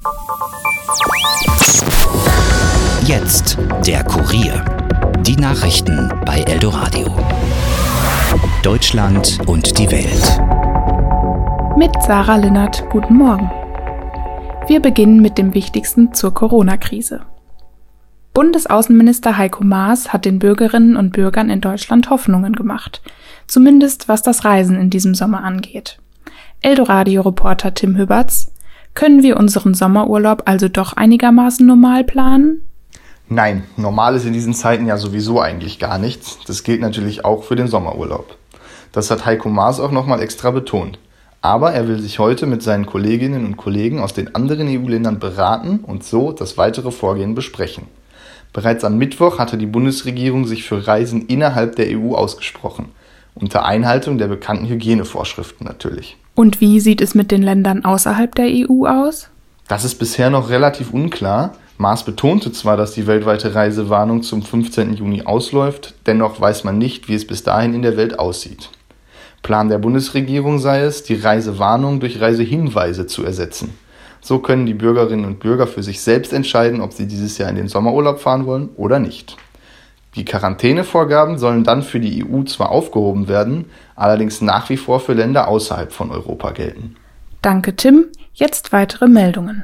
Jetzt der Kurier. Die Nachrichten bei Eldoradio. Deutschland und die Welt. Mit Sarah Linnert, guten Morgen. Wir beginnen mit dem Wichtigsten zur Corona-Krise. Bundesaußenminister Heiko Maas hat den Bürgerinnen und Bürgern in Deutschland Hoffnungen gemacht. Zumindest was das Reisen in diesem Sommer angeht. Eldoradio-Reporter Tim Hüberts: Können wir unseren Sommerurlaub also doch einigermaßen normal planen? Nein, normal ist in diesen Zeiten ja sowieso eigentlich gar nichts. Das gilt natürlich auch für den Sommerurlaub. Das hat Heiko Maas auch nochmal extra betont. Aber er will sich heute mit seinen Kolleginnen und Kollegen aus den anderen EU-Ländern beraten und so das weitere Vorgehen besprechen. Bereits am Mittwoch hatte die Bundesregierung sich für Reisen innerhalb der EU ausgesprochen. Unter Einhaltung der bekannten Hygienevorschriften natürlich. Und wie sieht es mit den Ländern außerhalb der EU aus? Das ist bisher noch relativ unklar. Maas betonte zwar, dass die weltweite Reisewarnung zum 15. Juni ausläuft, dennoch weiß man nicht, wie es bis dahin in der Welt aussieht. Plan der Bundesregierung sei es, die Reisewarnung durch Reisehinweise zu ersetzen. So können die Bürgerinnen und Bürger für sich selbst entscheiden, ob sie dieses Jahr in den Sommerurlaub fahren wollen oder nicht. Die Quarantänevorgaben sollen dann für die EU zwar aufgehoben werden, allerdings nach wie vor für Länder außerhalb von Europa gelten. Danke, Tim. Jetzt weitere Meldungen.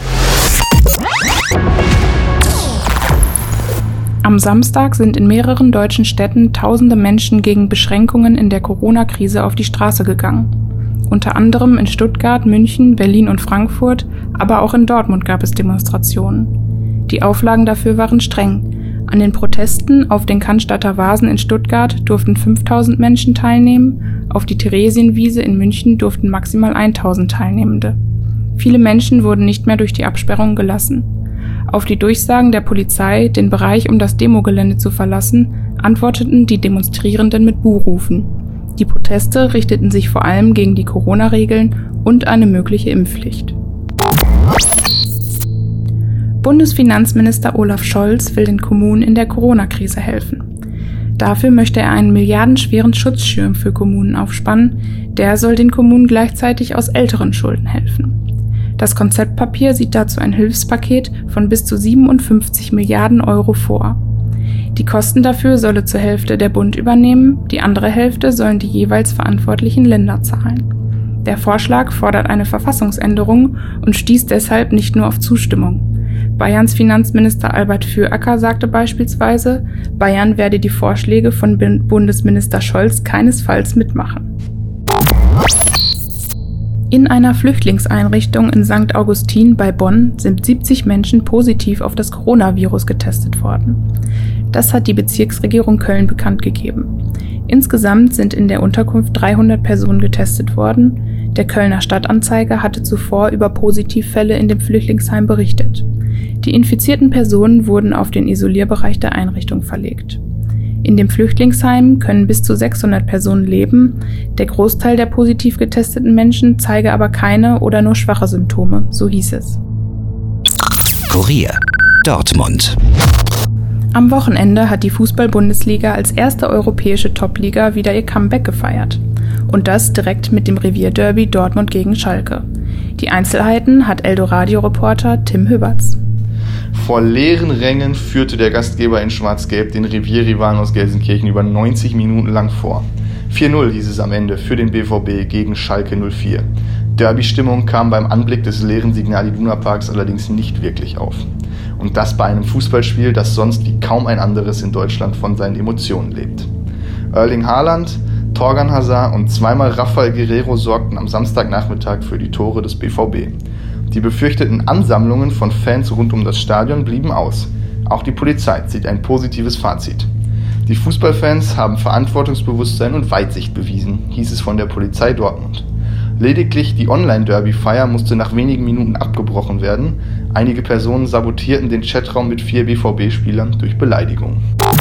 Am Samstag sind in mehreren deutschen Städten tausende Menschen gegen Beschränkungen in der Corona-Krise auf die Straße gegangen. Unter anderem in Stuttgart, München, Berlin und Frankfurt, aber auch in Dortmund gab es Demonstrationen. Die Auflagen dafür waren streng. An den Protesten auf den Cannstatter Vasen in Stuttgart durften 5000 Menschen teilnehmen, auf die Theresienwiese in München durften maximal 1000 Teilnehmende. Viele Menschen wurden nicht mehr durch die Absperrung gelassen. Auf die Durchsagen der Polizei, den Bereich um das Demogelände zu verlassen, antworteten die Demonstrierenden mit Buhrufen. Die Proteste richteten sich vor allem gegen die Corona-Regeln und eine mögliche Impfpflicht. Bundesfinanzminister Olaf Scholz will den Kommunen in der Corona-Krise helfen. Dafür möchte er einen milliardenschweren Schutzschirm für Kommunen aufspannen. Der soll den Kommunen gleichzeitig aus älteren Schulden helfen. Das Konzeptpapier sieht dazu ein Hilfspaket von bis zu 57 Milliarden Euro vor. Die Kosten dafür solle zur Hälfte der Bund übernehmen, die andere Hälfte sollen die jeweils verantwortlichen Länder zahlen. Der Vorschlag fordert eine Verfassungsänderung und stieß deshalb nicht nur auf Zustimmung. Bayerns Finanzminister Albert Füracker sagte beispielsweise, Bayern werde die Vorschläge von Bundesminister Scholz keinesfalls mitmachen. In einer Flüchtlingseinrichtung in St. Augustin bei Bonn sind 70 Menschen positiv auf das Coronavirus getestet worden. Das hat die Bezirksregierung Köln bekannt gegeben. Insgesamt sind in der Unterkunft 300 Personen getestet worden. Der Kölner Stadtanzeiger hatte zuvor über Positivfälle in dem Flüchtlingsheim berichtet. Die infizierten Personen wurden auf den Isolierbereich der Einrichtung verlegt. In dem Flüchtlingsheim können bis zu 600 Personen leben. Der Großteil der positiv getesteten Menschen zeige aber keine oder nur schwache Symptome, so hieß es. Kurier. Dortmund. Am Wochenende hat die Fußball-Bundesliga als erste europäische Top-Liga wieder ihr Comeback gefeiert. Und das direkt mit dem Revierderby Dortmund gegen Schalke. Die Einzelheiten hat Eldoradio-Reporter Tim Hüberts. Vor leeren Rängen führte der Gastgeber in Schwarz-Gelb den Revierrivalen aus Gelsenkirchen über 90 Minuten lang vor. 4-0 hieß es am Ende für den BVB gegen Schalke 04. Derby-Stimmung kam beim Anblick des leeren Signal Iduna Parks allerdings nicht wirklich auf. Und das bei einem Fußballspiel, das sonst wie kaum ein anderes in Deutschland von seinen Emotionen lebt. Erling Haaland, Torgan Hazard und zweimal Rafael Guerreiro sorgten am Samstagnachmittag für die Tore des BVB. Die befürchteten Ansammlungen von Fans rund um das Stadion blieben aus. Auch die Polizei zieht ein positives Fazit. Die Fußballfans haben Verantwortungsbewusstsein und Weitsicht bewiesen, hieß es von der Polizei Dortmund. Lediglich die Online-Derby-Feier musste nach wenigen Minuten abgebrochen werden. Einige Personen sabotierten den Chatraum mit 4 BVB-Spielern durch Beleidigungen.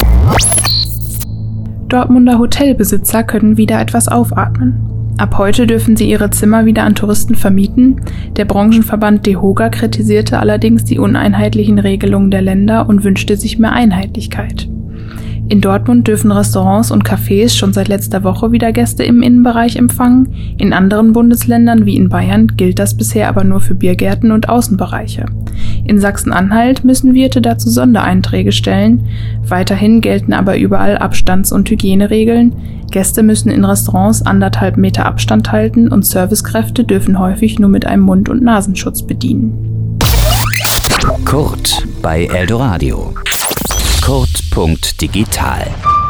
Dortmunder Hotelbesitzer können wieder etwas aufatmen. Ab heute dürfen sie ihre Zimmer wieder an Touristen vermieten. Der Branchenverband DEHOGA kritisierte allerdings die uneinheitlichen Regelungen der Länder und wünschte sich mehr Einheitlichkeit. In Dortmund dürfen Restaurants und Cafés schon seit letzter Woche wieder Gäste im Innenbereich empfangen. In anderen Bundesländern wie in Bayern gilt das bisher aber nur für Biergärten und Außenbereiche. In Sachsen-Anhalt müssen Wirte dazu Sondereinträge stellen. Weiterhin gelten aber überall Abstands- und Hygieneregeln. Gäste müssen in Restaurants 1,5 Meter Abstand halten und Servicekräfte dürfen häufig nur mit einem Mund- und Nasenschutz bedienen. Kurt bei Eldoradio. Kurt.digital